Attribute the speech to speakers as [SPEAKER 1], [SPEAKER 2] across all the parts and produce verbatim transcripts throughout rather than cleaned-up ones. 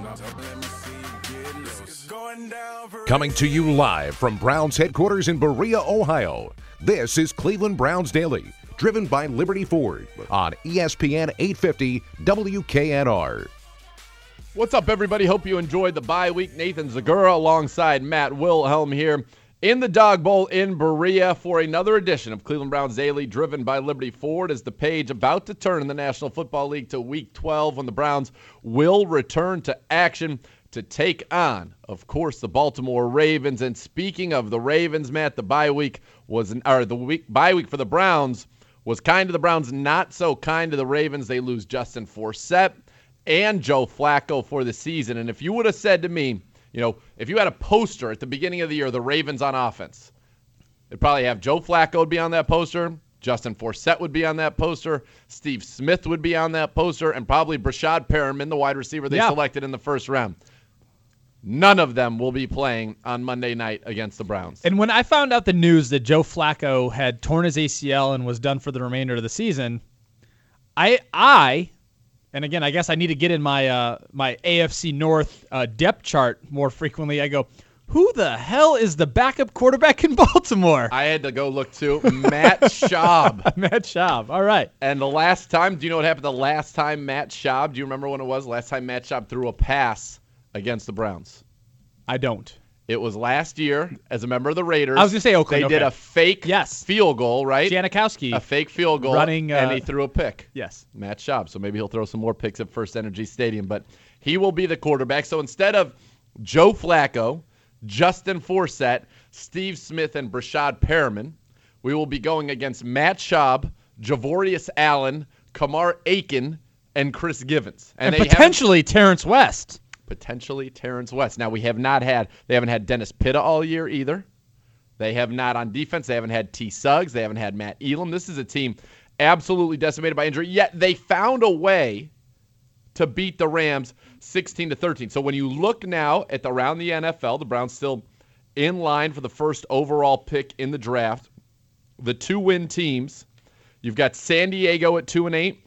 [SPEAKER 1] Coming to you live from Browns headquarters in Berea, Ohio, this is Cleveland Browns Daily, driven by Liberty Ford on E S P N eight fifty W K N R.
[SPEAKER 2] What's up, everybody? Hope you enjoyed the bye week. Nathan Zagura alongside Matt Wilhelm here in the Dog Bowl in Berea for another edition of Cleveland Browns Daily, driven by Liberty Ford, as the page about to turn in the National Football League to Week twelve, when the Browns will return to action to take on, of course, the Baltimore Ravens. And speaking of the Ravens, Matt, the bye week was an, or the week bye week for the Browns was kind to the Browns, not so kind to the Ravens. They lose Justin Forsett and Joe Flacco for the season. And if you would have said to me, you know, if you had a poster at the beginning of the year, the Ravens on offense, it'd probably have Joe Flacco would be on that poster, Justin Forsett would be on that poster, Steve Smith would be on that poster, and probably Brashad Perriman, the wide receiver they yeah. selected in the first round. None of them will be playing on Monday night against the Browns.
[SPEAKER 3] And when I found out the news that Joe Flacco had torn his A C L and was done for the remainder of the season, I, I, and again, I guess I need to get in my uh, my A F C North uh, depth chart more frequently. I go, who the hell is the backup quarterback in Baltimore?
[SPEAKER 2] I had to go look too. Matt Schaub.
[SPEAKER 3] Matt Schaub. All right.
[SPEAKER 2] And the last time, do you know what happened the last time Matt Schaub, do you remember when it was? Last time Matt Schaub threw a pass against the Browns?
[SPEAKER 3] I don't.
[SPEAKER 2] It was last year as a member of the Raiders.
[SPEAKER 3] I was going to say Oakland.
[SPEAKER 2] They
[SPEAKER 3] okay.
[SPEAKER 2] did a fake
[SPEAKER 3] yes.
[SPEAKER 2] field goal, right?
[SPEAKER 3] Janikowski.
[SPEAKER 2] A fake field goal,
[SPEAKER 3] running, uh,
[SPEAKER 2] and he threw a pick.
[SPEAKER 3] Yes.
[SPEAKER 2] Matt Schaub. So maybe he'll throw some more picks at First Energy Stadium. But he will be the quarterback. So instead of Joe Flacco, Justin Forsett, Steve Smith, and Brashad Perriman, we will be going against Matt Schaub, Javorius Allen, Kamar Aiken, and Chris Givens.
[SPEAKER 3] And, and potentially Terrence West.
[SPEAKER 2] Potentially Terrence West. Now, we have not had, they haven't had Dennis Pitta all year either. They have not on defense. They haven't had T. Suggs. They haven't had Matt Elam. This is a team absolutely decimated by injury, yet they found a way to beat the Rams sixteen to thirteen. So when you look now at the, around the N F L, the Browns still in line for the first overall pick in the draft. The two-win teams, you've got San Diego at two and eight.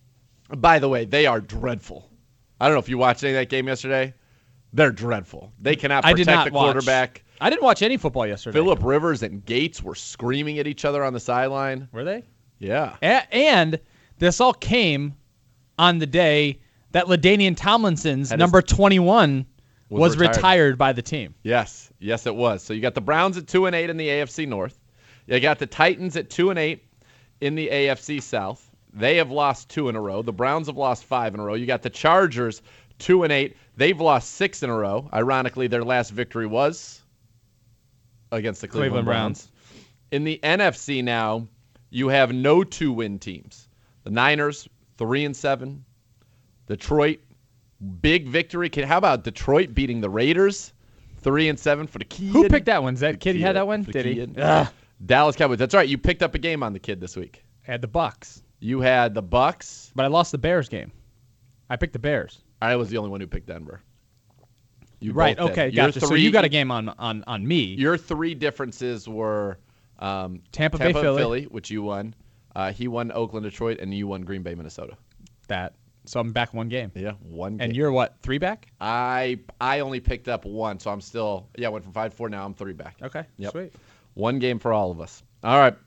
[SPEAKER 2] By the way, they are dreadful. I don't know if you watched any of that game yesterday. They're dreadful. They cannot protect
[SPEAKER 3] I did not
[SPEAKER 2] the
[SPEAKER 3] watch.
[SPEAKER 2] quarterback.
[SPEAKER 3] I didn't watch any football yesterday.
[SPEAKER 2] Phillip Rivers and Gates were screaming at each other on the sideline.
[SPEAKER 3] Were they?
[SPEAKER 2] Yeah.
[SPEAKER 3] A- and this all came on the day that LaDainian Tomlinson's
[SPEAKER 2] That
[SPEAKER 3] number twenty-one
[SPEAKER 2] was,
[SPEAKER 3] was
[SPEAKER 2] retired.
[SPEAKER 3] retired by the team.
[SPEAKER 2] Yes. Yes, it was. So you got the Browns at two and eight in the A F C North. You got the Titans at two and eight in the A F C South. They have lost two in a row. The Browns have lost five in a row. You got the Chargers, two and eight. They've lost six in a row. Ironically, their last victory was against the Cleveland,
[SPEAKER 3] Cleveland Browns.
[SPEAKER 2] Browns. In the N F C now, you have no two-win teams. The Niners, three and seven. Detroit, big victory. How about Detroit beating the Raiders, three and seven for the kid?
[SPEAKER 3] Who picked that one? Is that kid he had that one? Did he? Ugh.
[SPEAKER 2] Dallas Cowboys. That's right. You picked up a game on the kid this week.
[SPEAKER 3] I had the Bucks.
[SPEAKER 2] You had the Bucks.
[SPEAKER 3] But I lost the Bears game. I picked the Bears.
[SPEAKER 2] I was the only one who picked Denver. You
[SPEAKER 3] right,
[SPEAKER 2] both
[SPEAKER 3] okay,
[SPEAKER 2] did.
[SPEAKER 3] gotcha.
[SPEAKER 2] Three,
[SPEAKER 3] so you got a game on, on, on me.
[SPEAKER 2] Your three differences were um,
[SPEAKER 3] Tampa,
[SPEAKER 2] Tampa
[SPEAKER 3] Bay, Philly.
[SPEAKER 2] Philly, which you won. Uh, he won Oakland, Detroit, and you won Green Bay, Minnesota.
[SPEAKER 3] That. So I'm back one game.
[SPEAKER 2] Yeah, one game.
[SPEAKER 3] And you're what, three back?
[SPEAKER 2] I I only picked up one, so I'm still, yeah, I went from five to four. Now I'm three back.
[SPEAKER 3] Okay,
[SPEAKER 2] yep.
[SPEAKER 3] Sweet.
[SPEAKER 2] One game for all of us. All right.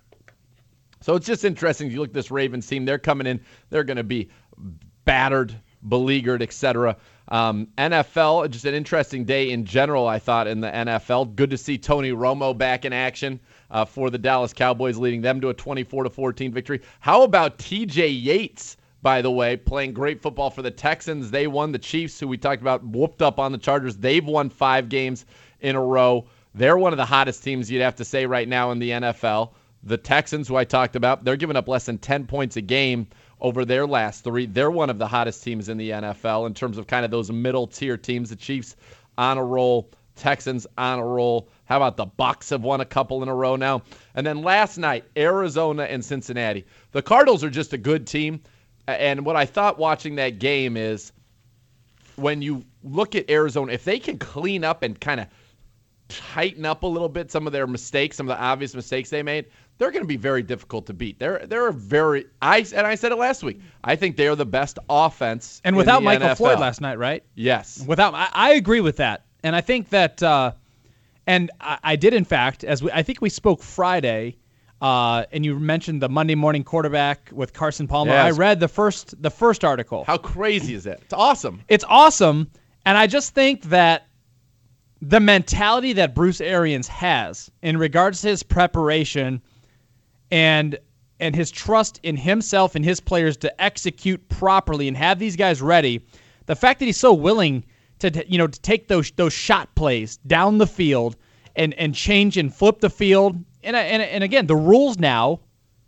[SPEAKER 2] So it's just interesting. You look at this Ravens team. They're coming in. They're going to be battered, beleaguered, et cetera. Um, N F L, just an interesting day in general, I thought, in the N F L. Good to see Tony Romo back in action uh, for the Dallas Cowboys, leading them to a twenty-four to fourteen victory. How about T J Yates, by the way, playing great football for the Texans? They won. The Chiefs, who we talked about, whooped up on the Chargers. They've won five games in a row. They're one of the hottest teams, you'd have to say, right now in the N F L. The Texans, who I talked about, they're giving up less than ten points a game over their last three. They're one of the hottest teams in the N F L in terms of kind of those middle-tier teams. The Chiefs on a roll, Texans on a roll. How about the Bucs have won a couple in a row now? And then last night, Arizona and Cincinnati. The Cardinals are just a good team. And what I thought watching that game is when you look at Arizona, if they can clean up and kind of tighten up a little bit some of their mistakes, some of the obvious mistakes they made, they're going to be very difficult to beat. They're they're very I and I said it last week. I think they are the best offense.
[SPEAKER 3] And without
[SPEAKER 2] in the
[SPEAKER 3] Michael
[SPEAKER 2] N F L.
[SPEAKER 3] Floyd last night, right?
[SPEAKER 2] Yes.
[SPEAKER 3] Without, I, I agree with that, and I think that, uh, and I, I did in fact, as we, I think we spoke Friday, uh, and you mentioned the Monday morning quarterback with Carson Palmer.
[SPEAKER 2] Yes.
[SPEAKER 3] I read the first the first article.
[SPEAKER 2] How crazy is that? It's awesome.
[SPEAKER 3] It's awesome, and I just think that the mentality that Bruce Arians has in regards to his preparation and and his trust in himself and his players to execute properly and have these guys ready, the fact that he's so willing to you know to take those those shot plays down the field and and change and flip the field, and and and again, the rules now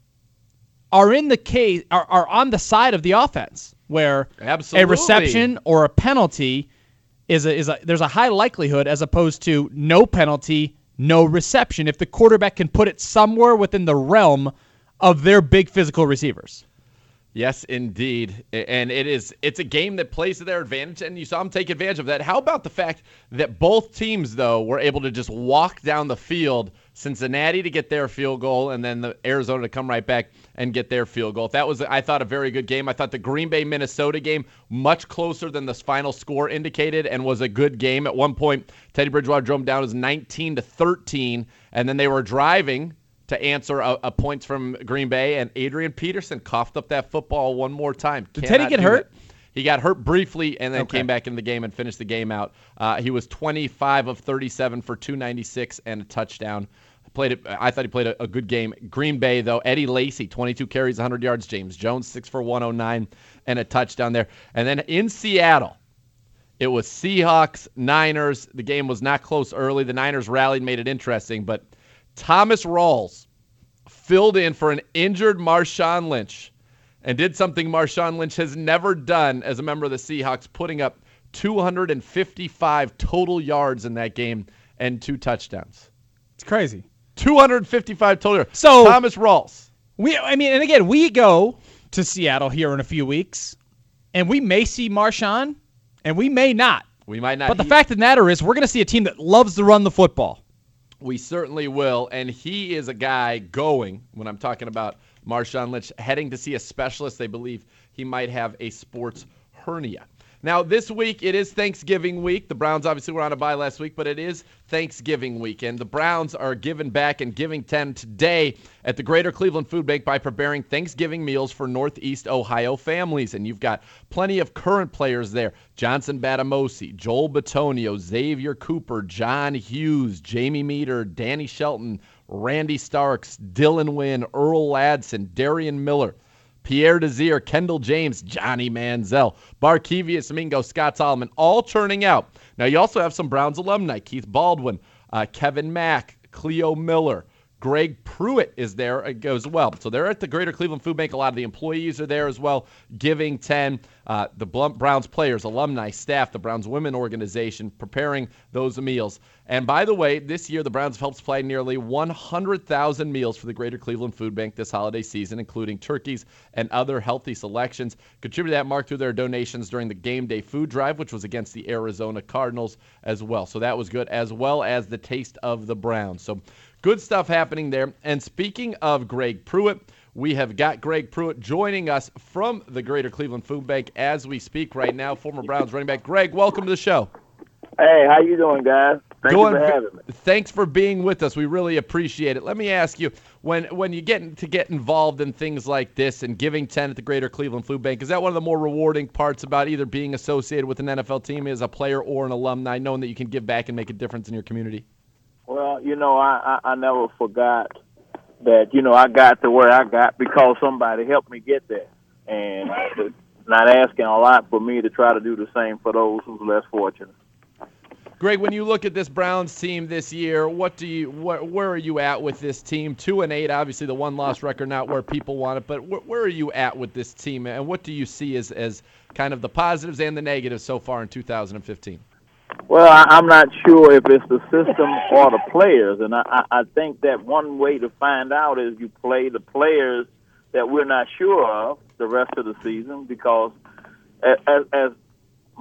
[SPEAKER 3] are in the case are, are on the side of the offense where
[SPEAKER 2] Absolutely.
[SPEAKER 3] a reception or a penalty is a, is a there's a high likelihood as opposed to no penalty, no reception if the quarterback can put it somewhere within the realm of their big physical receivers.
[SPEAKER 2] Yes, indeed. And it is it's a game that plays to their advantage, and you saw them take advantage of that. How about the fact that both teams, though, were able to just walk down the field, Cincinnati to get their field goal, and then the Arizona to come right back and get their field goal. That was, I thought, a very good game. I thought the Green Bay-Minnesota game, much closer than the final score indicated, and was a good game. At one point, Teddy Bridgewater drove them down as nineteen to thirteen, and then they were driving to answer a, a points from Green Bay, and Adrian Peterson coughed up that football one more time.
[SPEAKER 3] Did
[SPEAKER 2] Cannot
[SPEAKER 3] Teddy get
[SPEAKER 2] do
[SPEAKER 3] hurt?
[SPEAKER 2] that. He got hurt briefly and then
[SPEAKER 3] Okay.
[SPEAKER 2] came back in the game and finished the game out. Uh, he was twenty-five of thirty-seven for two ninety-six and a touchdown. Played it. I thought he played a, a good game. Green Bay, though, Eddie Lacy, twenty-two carries, one hundred yards. James Jones, six for one oh nine and a touchdown there. And then in Seattle, it was Seahawks, Niners. The game was not close early. The Niners rallied, made it interesting, but Thomas Rawls filled in for an injured Marshawn Lynch and did something Marshawn Lynch has never done as a member of the Seahawks, putting up two hundred fifty-five total yards in that game and two touchdowns.
[SPEAKER 3] It's crazy.
[SPEAKER 2] two hundred fifty-five total yards.
[SPEAKER 3] So
[SPEAKER 2] Thomas Rawls.
[SPEAKER 3] We, I mean, and again, we go to Seattle here in a few weeks, and we may see Marshawn, and we may not.
[SPEAKER 2] We might not.
[SPEAKER 3] But the
[SPEAKER 2] he,
[SPEAKER 3] fact of the matter is, we're going to see a team that loves to run the football.
[SPEAKER 2] We certainly will, and he is a guy going, when I'm talking about Marshawn Lynch, heading to see a specialist. They believe he might have a sports hernia. Now, this week, it is Thanksgiving week. The Browns obviously were on a bye last week, but it is Thanksgiving week, and the Browns are giving back and giving ten today at the Greater Cleveland Food Bank by preparing Thanksgiving meals for Northeast Ohio families, and you've got plenty of current players there. Johnson Batamosi, Joel Bitonio, Xavier Cooper, John Hughes, Jamie Meter, Danny Shelton, Randy Starks, Dylan Wynn, Earl Ladson, Darian Miller, Pierre Desir, Kendall James, Johnny Manziel, Barkevius Mingo, Scott Solomon, all turning out. Now, you also have some Browns alumni, Keith Baldwin, uh, Kevin Mack, Cleo Miller, Greg Pruitt is there as well. So they're at the Greater Cleveland Food Bank. A lot of the employees are there as well, giving ten. Uh, the Browns players, alumni, staff, the Browns women organization, preparing those meals. And by the way, this year the Browns have helped supply nearly one hundred thousand meals for the Greater Cleveland Food Bank this holiday season, including turkeys and other healthy selections. Contributed that mark through their donations during the game day food drive, which was against the Arizona Cardinals as well. So that was good, as well as the Taste of the Browns. So good stuff happening there. And speaking of Greg Pruitt, we have got Greg Pruitt joining us from the Greater Cleveland Food Bank as we speak right now. Former Browns running back. Greg, welcome to the show.
[SPEAKER 4] Hey, how you doing, guys? Thank
[SPEAKER 2] Going,
[SPEAKER 4] you for having me.
[SPEAKER 2] Thanks for being with us. We really appreciate it. Let me ask you, when when you get to get involved in things like this and giving ten at the Greater Cleveland Food Bank, is that one of the more rewarding parts about either being associated with an N F L team as a player or an alumni, knowing that you can give back and make a difference in your community?
[SPEAKER 4] Well, you know, I, I, I never forgot that, you know, I got to where I got because somebody helped me get there. And it's not asking a lot for me to try to do the same for those who's less fortunate.
[SPEAKER 2] Greg, when you look at this Browns team this year, what do you, wh- where are you at with this team? Two and eight, obviously the one-loss record, not where people want it, but wh- where are you at with this team, and what do you see as, as kind of the positives and the negatives so far in two thousand fifteen?
[SPEAKER 4] Well, I, I'm not sure if it's the system or the players, and I, I, I think that one way to find out is you play the players that we're not sure of the rest of the season, because as, as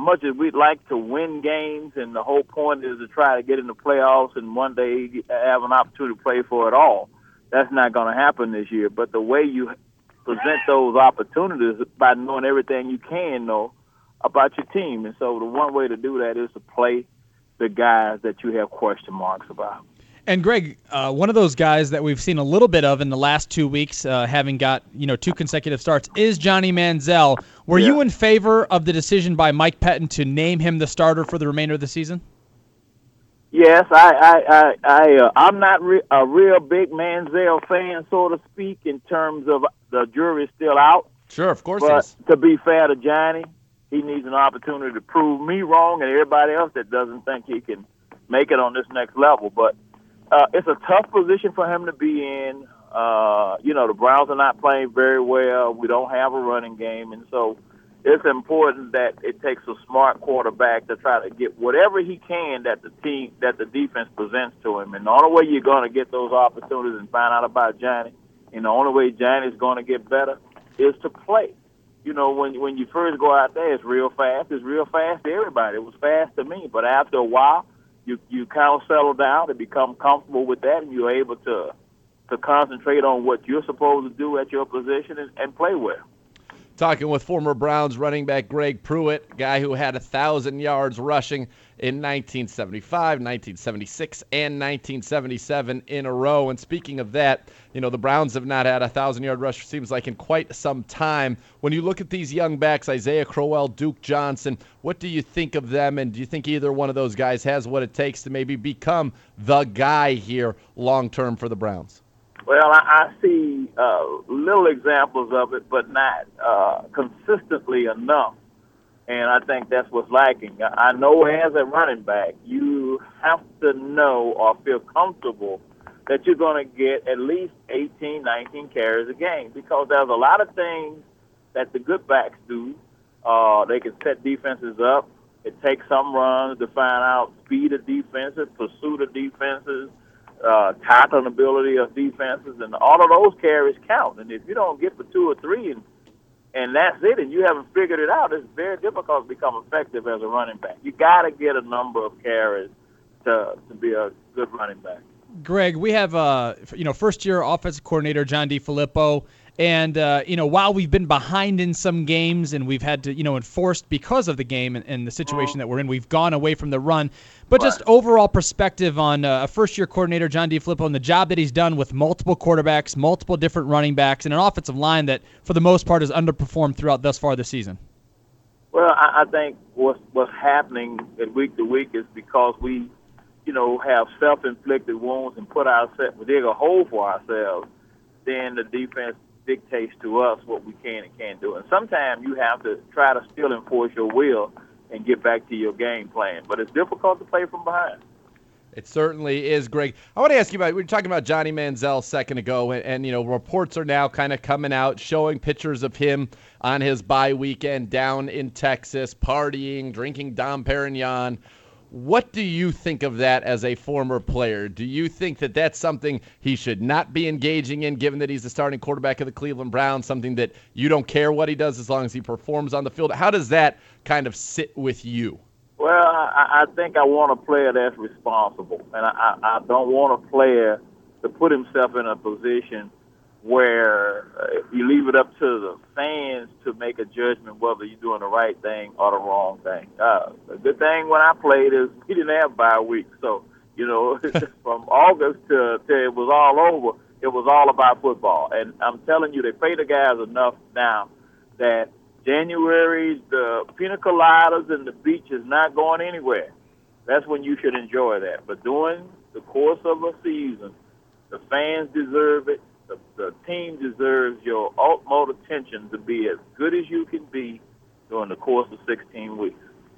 [SPEAKER 4] much as we'd like to win games, and the whole point is to try to get in the playoffs and one day have an opportunity to play for it all, that's not going to happen this year. But the way you present those opportunities is by knowing everything you can know about your team. And so the one way to do that is to play the guys that you have question marks about.
[SPEAKER 3] And Greg, uh, one of those guys that we've seen a little bit of in the last two weeks, uh, having got you know two consecutive starts, is Johnny Manziel. Were
[SPEAKER 4] yeah.
[SPEAKER 3] you in favor of the decision by Mike Pettin to name him the starter for the remainder of the season?
[SPEAKER 4] Yes, I, I, I, I uh, I'm not re- a real big Manziel fan, so to speak, in terms of the jury's still out.
[SPEAKER 2] Sure, of course.
[SPEAKER 4] But
[SPEAKER 2] it is.
[SPEAKER 4] To be fair to Johnny, he needs an opportunity to prove me wrong and everybody else that doesn't think he can make it on this next level. But uh, it's a tough position for him to be in. Uh, you know, the Browns are not playing very well. We don't have a running game, and so it's important that it takes a smart quarterback to try to get whatever he can that the team, that the defense presents to him. And the only way you're going to get those opportunities and find out about Johnny, and the only way Johnny's going to get better is to play. You know, when when you first go out there, it's real fast. It's real fast to everybody. It was fast to me. But after a while, you you kind of settle down and become comfortable with that, and you're able to to concentrate on what you're supposed to do at your position and, and play well.
[SPEAKER 2] Talking with former Browns running back Greg Pruitt, guy who had one thousand yards rushing in nineteen seventy-five, nineteen seventy-six, and nineteen seventy-seven in a row. And speaking of that, you know, the Browns have not had a one thousand-yard rush, seems like, in quite some time. When you look at these young backs, Isaiah Crowell, Duke Johnson, what do you think of them? And do you think either one of those guys has what it takes to maybe become the guy here long-term for the Browns?
[SPEAKER 4] Well, I, I see uh, little examples of it, but not uh, consistently enough. And I think that's what's lacking. I know as a running back, you have to know or feel comfortable that you're going to get at least eighteen, nineteen carries a game, because there's a lot of things that the good backs do. Uh, they can set defenses up. It takes some runs to find out speed of defenses, pursuit of defenses, uh, tackling ability of defenses, and all of those carries count. And if you don't get for two or three and and that's it, and you haven't figured it out, it's very difficult to become effective as a running back. You got to get a number of carries to to be a good running back.
[SPEAKER 3] Greg, we have uh, you know first-year offensive coordinator John DeFilippo, and uh, you know while we've been behind in some games and we've had to you know enforced because of the game and, and the situation mm-hmm. that we're in, we've gone away from the run. But right. just overall perspective on uh, a first-year coordinator John DeFilippo and the job that he's done with multiple quarterbacks, multiple different running backs, and an offensive line that for the most part has underperformed throughout thus far this season.
[SPEAKER 4] Well, I, I think what's what's happening week to week is because we. you know, have self-inflicted wounds and put ourselves, dig a hole for ourselves, then the defense dictates to us what we can and can't do. And sometimes you have to try to still enforce your will and get back to your game plan. But it's difficult to play from behind.
[SPEAKER 2] It certainly is, Greg. I want to ask you about, we were talking about Johnny Manziel a second ago, and, and you know, reports are now kind of coming out showing pictures of him on his bye weekend down in Texas, partying, drinking Dom Perignon. What do you think of that as a former player? Do you think that that's something he should not be engaging in, given that he's the starting quarterback of the Cleveland Browns, something that you don't care what he does as long as he performs on the field? How does that kind of sit with you?
[SPEAKER 4] Well, I, I think I want a player that's responsible, and I, I don't want a player to put himself in a position where uh, you leave it up to the fans to make a judgment whether you're doing the right thing or the wrong thing. Uh, the good thing when I played is we didn't have bye weeks. So, you know, from August to, to it was all over, it was all about football. And I'm telling you, they pay the guys enough now that January, the pina coladas and the beach is not going anywhere. That's when you should enjoy that. But during the course of a season, the fans deserve it. The, the team deserves your utmost attention to be as good as you can be during the course of sixteen weeks.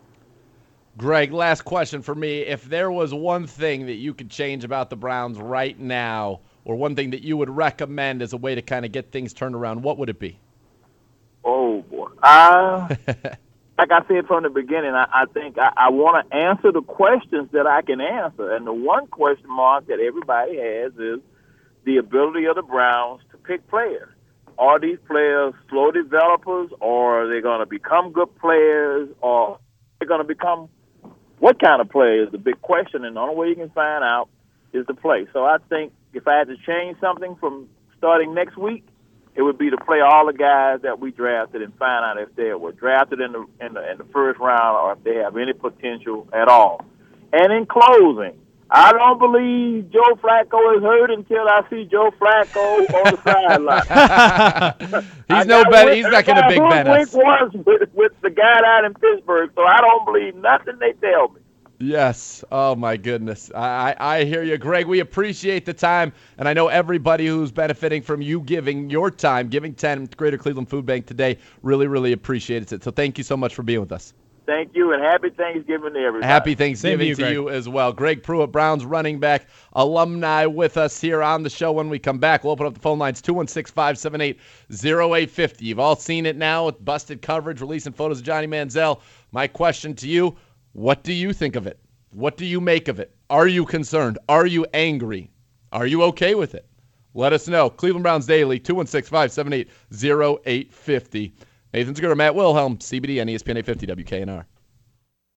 [SPEAKER 2] Greg, last question for me. If there was one thing that you could change about the Browns right now, or one thing that you would recommend as a way to kind of get things turned around, what would it be?
[SPEAKER 4] Oh, boy. Uh, like I said from the beginning, I, I think I, I want to answer the questions that I can answer. And the one question mark that everybody has is the ability of the Browns to pick players. Are these players slow developers, or are they going to become good players, or they're going to become what kind of player is the big question, and the only way you can find out is to play. So I think if I had to change something from starting next week, it would be to play all the guys that we drafted and find out if they were drafted in the in the, in the first round or if they have any potential at all. And in closing, I don't believe Joe Flacco is hurt until I see Joe Flacco on the sideline.
[SPEAKER 2] He's no better. He's not going to big bet us.
[SPEAKER 4] Was with, with the guy out in Pittsburgh, so I don't believe nothing they tell me.
[SPEAKER 2] Yes. Oh, my goodness. I, I, I hear you, Greg. We appreciate the time, and I know everybody who's benefiting from you giving your time, giving ten Greater Cleveland Food Bank today, really, really appreciates it. So thank you so much for being with us.
[SPEAKER 4] Thank you, and happy Thanksgiving to everybody.
[SPEAKER 2] Happy Thanksgiving
[SPEAKER 3] you,
[SPEAKER 2] to
[SPEAKER 3] Greg.
[SPEAKER 2] you as well. Greg Pruitt, Browns running back, alumni with us here on the show. When we come back, we'll open up the phone lines, two one six, five seven eight, zero eight five zero. You've all seen it now with busted coverage, releasing photos of Johnny Manziel. My question to you, what do you think of it? What do you make of it? Are you concerned? Are you angry? Are you okay with it? Let us know. Cleveland Browns Daily, two one six, five seven eight, zero eight five zero. Nathan Segura, Matt Wilhelm, C B D and E S P N eight fifty W K N R.